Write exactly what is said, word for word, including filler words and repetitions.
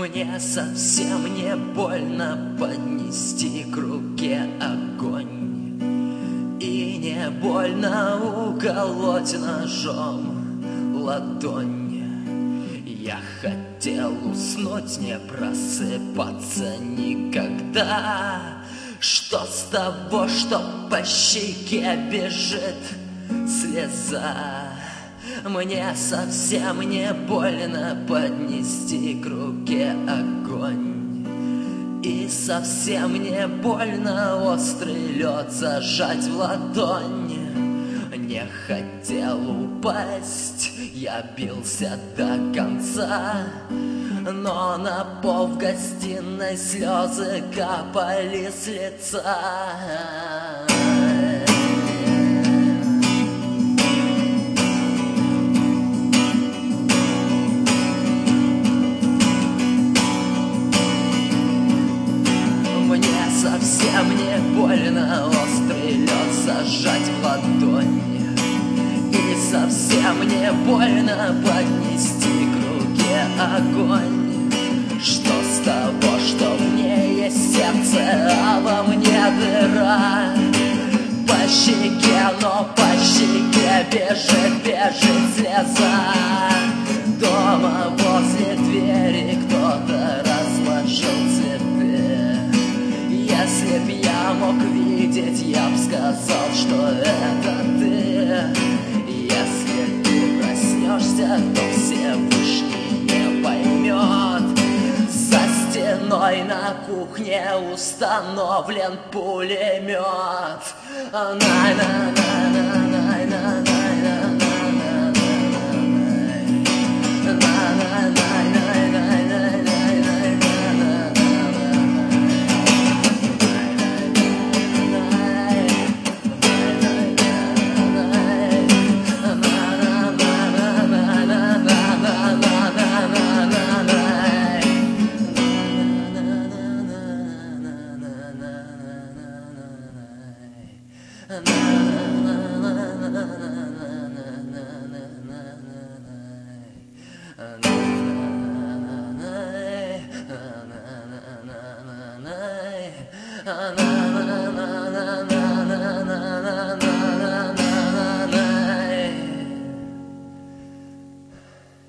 Мне совсем не больно поднести к руке огонь, и не больно уколоть ножом ладонь. Я хотел уснуть, не просыпаться никогда. Что с того, что по щеке бежит слеза? Мне совсем не больно поднести к руке огонь, и совсем не больно острый лед зажать в ладонь. Не хотел упасть, я бился до конца, но на пол в гостиной слезы капали с лица. Совсем не больно острый лед зажать в ладонь, и совсем не больно поднести к руке огонь. Что с того, что в ней есть сердце, а во мне дыра? По щеке, но по щеке бежит, бежит слеза. Дома возле двери кто-то разложил цветы. Если б я мог видеть, я б сказал, что это ты. Если ты проснешься, то Всевышний не поймет. За стеной на кухне установлен пулемет. Na